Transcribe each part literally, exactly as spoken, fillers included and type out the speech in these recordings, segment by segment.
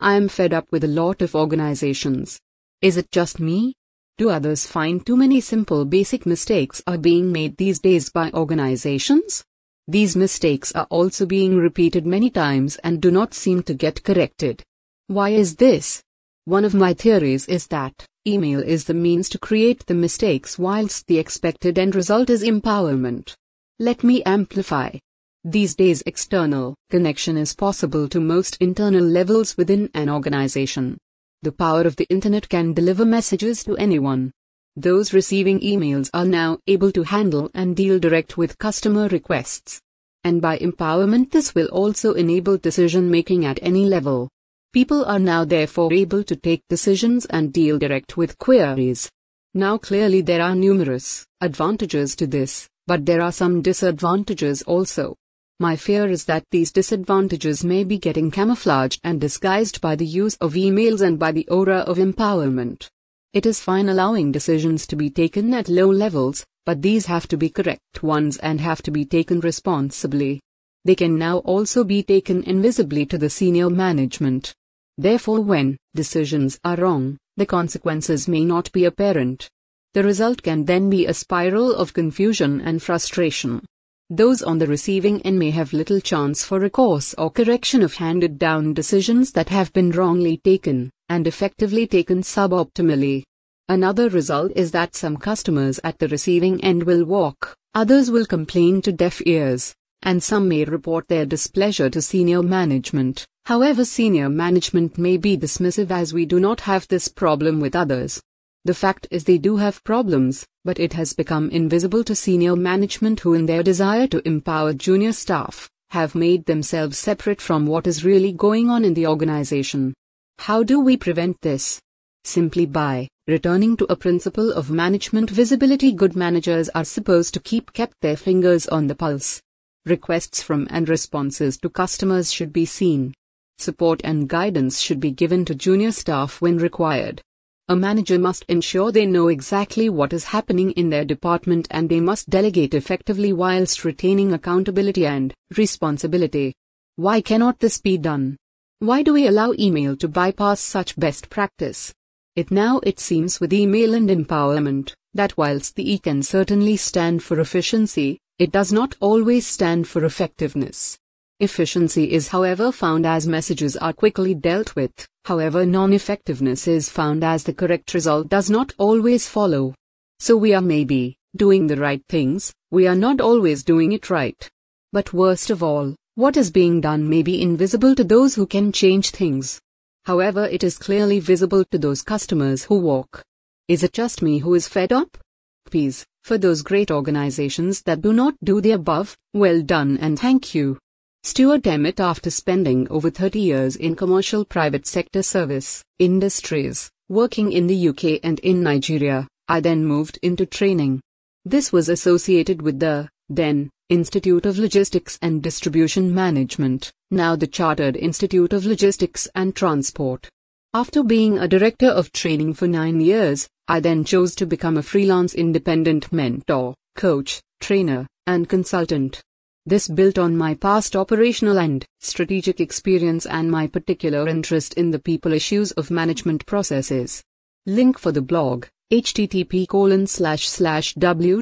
I am fed up with a lot of organizations. Is it just me? Do others find too many simple basic mistakes are being made these days by organizations? These mistakes are also being repeated many times and do not seem to get corrected. Why is this? One of my theories is that email is the means to create the mistakes whilst the expected end result is empowerment. Let me amplify. These days external connection is possible to most internal levels within an organization. The power of the internet can deliver messages to anyone. Those receiving emails are now able to handle and deal direct with customer requests. And by empowerment, this will also enable decision making at any level. People are now therefore able to take decisions and deal direct with queries. Now clearly there are numerous advantages to this, but there are some disadvantages also. My fear is that these disadvantages may be getting camouflaged and disguised by the use of emails and by the aura of empowerment. It is fine allowing decisions to be taken at low levels, but these have to be correct ones and have to be taken responsibly. They can now also be taken invisibly to the senior management. Therefore, when decisions are wrong, the consequences may not be apparent. The result can then be a spiral of confusion and frustration. Those on the receiving end may have little chance for recourse or correction of handed down decisions that have been wrongly taken, and effectively taken suboptimally. Another result is that some customers at the receiving end will walk, others will complain to deaf ears, and some may report their displeasure to senior management. However, senior management may be dismissive as we do not have this problem with others. The fact is they do have problems, but it has become invisible to senior management who, in their desire to empower junior staff, have made themselves separate from what is really going on in the organization. How do we prevent this? Simply by returning to a principle of management visibility. Good managers are supposed to keep kept their fingers on the pulse. Requests from and responses to customers should be seen. Support and guidance should be given to junior staff when required. A manager must ensure they know exactly what is happening in their department and they must delegate effectively whilst retaining accountability and responsibility. Why cannot this be done? Why do we allow email to bypass such best practice? It now it seems with email and empowerment, that whilst the E can certainly stand for efficiency, it does not always stand for effectiveness. Efficiency is however found as messages are quickly dealt with, however non-effectiveness is found as the correct result does not always follow. So we are maybe doing the right things, we are not always doing it right. But worst of all, what is being done may be invisible to those who can change things. However, it is clearly visible to those customers who walk. Is it just me who is fed up? Please, for those great organizations that do not do the above, well done and thank you. Stuart Emmett. After spending over thirty years in commercial private sector service industries, working in the U K and in Nigeria, I then moved into training. This was associated with the, then, Institute of Logistics and Distribution Management, now the Chartered Institute of Logistics and Transport. After being a director of training for nine years, I then chose to become a freelance independent mentor, coach, trainer, and consultant. This built on my past operational and strategic experience and my particular interest in the people issues of management processes. Link for the blog, http colon slash slash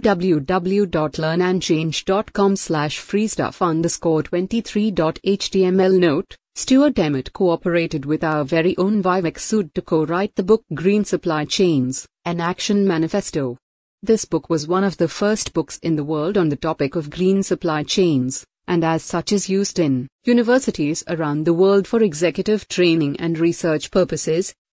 www.learnandchange.com slash freestuff underscore 23.html. Note, Stuart Emmett cooperated with our very own Vivek Sood to co-write the book Green Supply Chains, an Action Manifesto. This book was one of the first books in the world on the topic of green supply chains, and as such is used in universities around the world for executive training and research purposes.